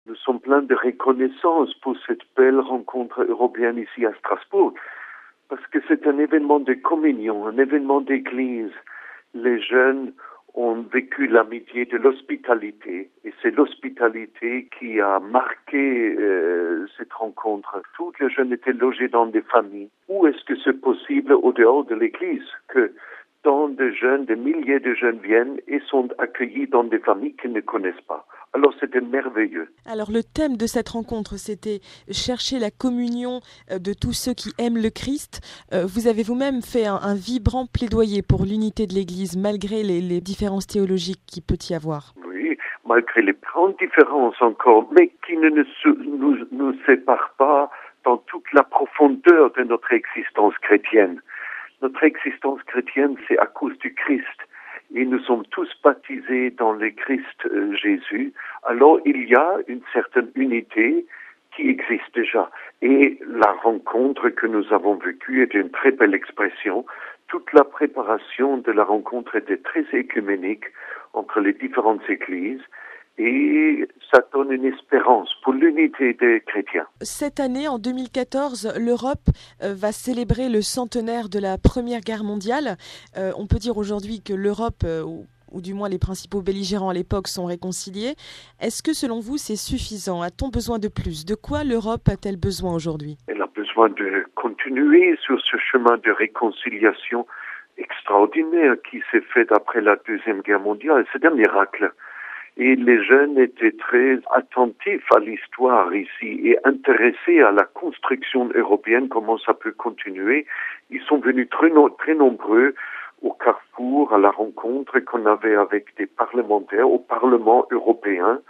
Nous sommes pleins de reconnaissance pour cette belle rencontre européenne ici à Strasbourg, parce que c'est un événement de communion, un événement d'église. Les jeunes ont vécu l'amitié de l'hospitalité, et c'est l'hospitalité qui a marqué cette rencontre. Tous les jeunes étaient logés dans des familles. Où est-ce que c'est possible au dehors de l'église que tant de jeunes, des milliers de jeunes viennent et sont accueillis dans des familles qu'ils ne connaissent pas? Alors c'était merveilleux. Alors le thème de cette rencontre, c'était chercher la communion de tous ceux qui aiment le Christ. Vous avez vous-même fait un vibrant plaidoyer pour l'unité de l'Église, malgré les différences théologiques qu'il peut y avoir. Oui, malgré les grandes différences encore, mais qui ne nous séparent pas dans toute la profondeur de notre existence chrétienne. Notre existence chrétienne, c'est à cause du Christ. Et nous sommes tous baptisés dans le Christ Jésus. Alors il y a une certaine unité qui existe déjà. Et la rencontre que nous avons vécue est une très belle expression. Toute la préparation de la rencontre était très écuménique entre les différentes églises. Et ça donne une espérance pour l'unité des chrétiens. Cette année, en 2014, l'Europe va célébrer le centenaire de la Première Guerre mondiale. On peut dire aujourd'hui que l'Europe, ou du moins les principaux belligérants à l'époque, sont réconciliés. Est-ce que selon vous, c'est suffisant? A-t-on besoin de plus? De quoi l'Europe a-t-elle besoin aujourd'hui? Elle a besoin de continuer sur ce chemin de réconciliation extraordinaire qui s'est fait après la Deuxième Guerre mondiale. C'est un miracle. Et les jeunes étaient très attentifs à l'histoire ici et intéressés à la construction européenne, comment ça peut continuer. Ils sont venus très nombreux au Carrefour, à la rencontre qu'on avait avec des parlementaires au Parlement européen,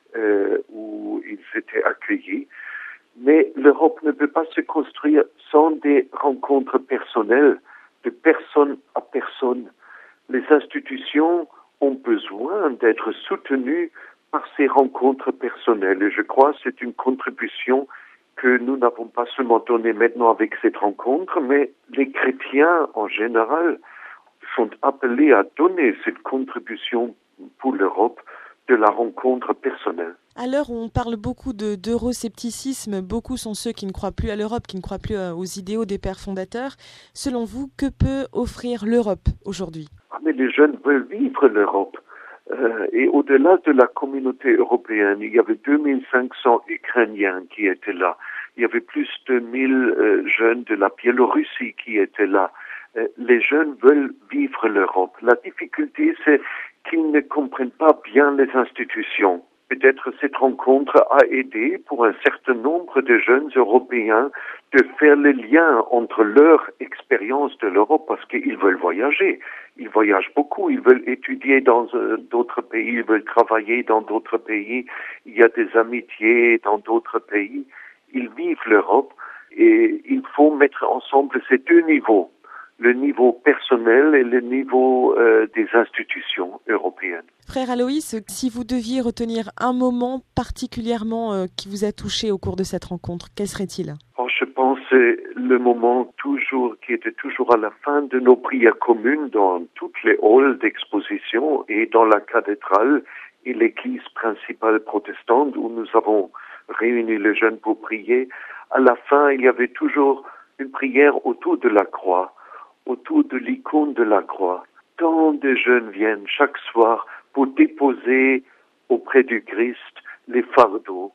où ils étaient accueillis. Mais l'Europe ne peut pas se construire sans des rencontres personnelles, de personne à personne. Les institutions ont besoin d'être soutenues par ces rencontres personnelles. Et je crois que c'est une contribution que nous n'avons pas seulement donnée maintenant avec cette rencontre, mais les chrétiens en général sont appelés à donner cette contribution pour l'Europe de la rencontre personnelle. À l'heure où on parle beaucoup d'euroscepticisme, beaucoup sont ceux qui ne croient plus à l'Europe, qui ne croient plus aux idéaux des pères fondateurs. Selon vous, que peut offrir l'Europe aujourd'hui? Mais les jeunes veulent vivre l'Europe. Et au-delà de la communauté européenne, il y avait 2500 Ukrainiens qui étaient là. Il y avait plus de 1000 jeunes de la Biélorussie qui étaient là. Les jeunes veulent vivre l'Europe. La difficulté, c'est qu'ils ne comprennent pas bien les institutions. Peut-être cette rencontre a aidé pour un certain nombre de jeunes Européens de faire le lien entre leur expérience de l'Europe parce qu'ils veulent voyager. Ils voyagent beaucoup, ils veulent étudier dans d'autres pays, ils veulent travailler dans d'autres pays. Il y a des amitiés dans d'autres pays. Ils vivent l'Europe et il faut mettre ensemble ces deux niveaux, le niveau personnel et le niveau des institutions européennes. Frère Aloïs, si vous deviez retenir un moment particulièrement qui vous a touché au cours de cette rencontre, quel serait-il? Je pense que c'est le moment qui était toujours à la fin de nos prières communes dans toutes les halls d'exposition et dans la cathédrale et l'église principale protestante où nous avons réuni les jeunes pour prier. À la fin, il y avait toujours une prière autour de la croix, autour de l'icône de la croix. Tant de jeunes viennent chaque soir pour déposer auprès du Christ les fardeaux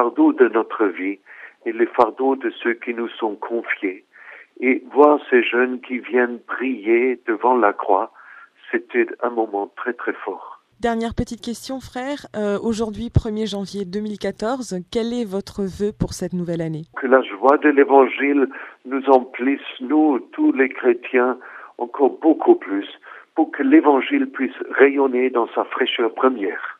de notre vie et les fardeaux de ceux qui nous sont confiés. Et voir ces jeunes qui viennent prier devant la croix, c'était un moment très très fort. Dernière petite question, frère. Aujourd'hui, 1er janvier 2014, quel est votre vœu pour cette nouvelle année? Que la joie de l'Évangile nous emplisse, nous, tous les chrétiens, encore beaucoup plus, pour que l'Évangile puisse rayonner dans sa fraîcheur première.